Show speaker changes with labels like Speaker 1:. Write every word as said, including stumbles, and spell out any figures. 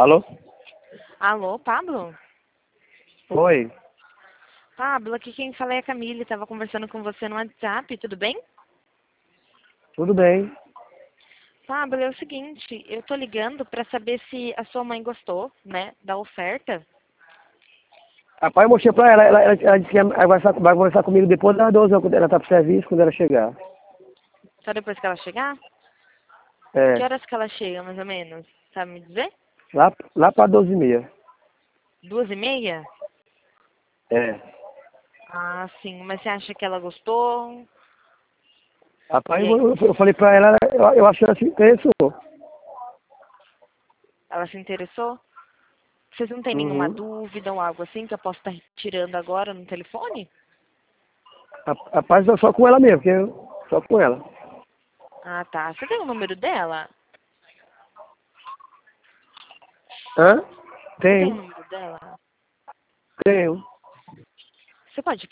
Speaker 1: Alô?
Speaker 2: Alô, Pablo?
Speaker 1: Oi.
Speaker 2: Pablo, aqui quem fala é a Camille, estava conversando com você no WhatsApp, tudo bem?
Speaker 1: Tudo bem?
Speaker 2: Pablo, é o seguinte, eu tô ligando para saber se a sua mãe gostou, né, da oferta.
Speaker 1: Rapaz, eu mostrei pra ela, ela, ela, ela disse que vai conversar, vai conversar comigo depois das doze, quando ela tá pro serviço, quando ela chegar.
Speaker 2: Só depois que ela chegar? Que
Speaker 1: É,
Speaker 2: horas que ela chega, mais ou menos? Sabe me dizer?
Speaker 1: lá, lá pra doze e meia.
Speaker 2: Duas e meia?
Speaker 1: É.
Speaker 2: Ah, sim, mas você acha que ela gostou?
Speaker 1: Rapaz,
Speaker 2: E
Speaker 1: eu,
Speaker 2: aí,
Speaker 1: eu, eu falei pra ela, eu, eu acho que ela se interessou.
Speaker 2: ela se interessou? Vocês não têm nenhuma
Speaker 1: Uhum.
Speaker 2: dúvida ou algo assim que eu posso estar tirando agora no telefone?
Speaker 1: Ra- Rapaz, só com ela mesmo, porque eu, só com ela.
Speaker 2: Ah, tá. Você tem o número dela?
Speaker 1: Hã?
Speaker 2: Você tem o
Speaker 1: Tenho,
Speaker 2: número dela?
Speaker 1: tenho.
Speaker 2: Você pode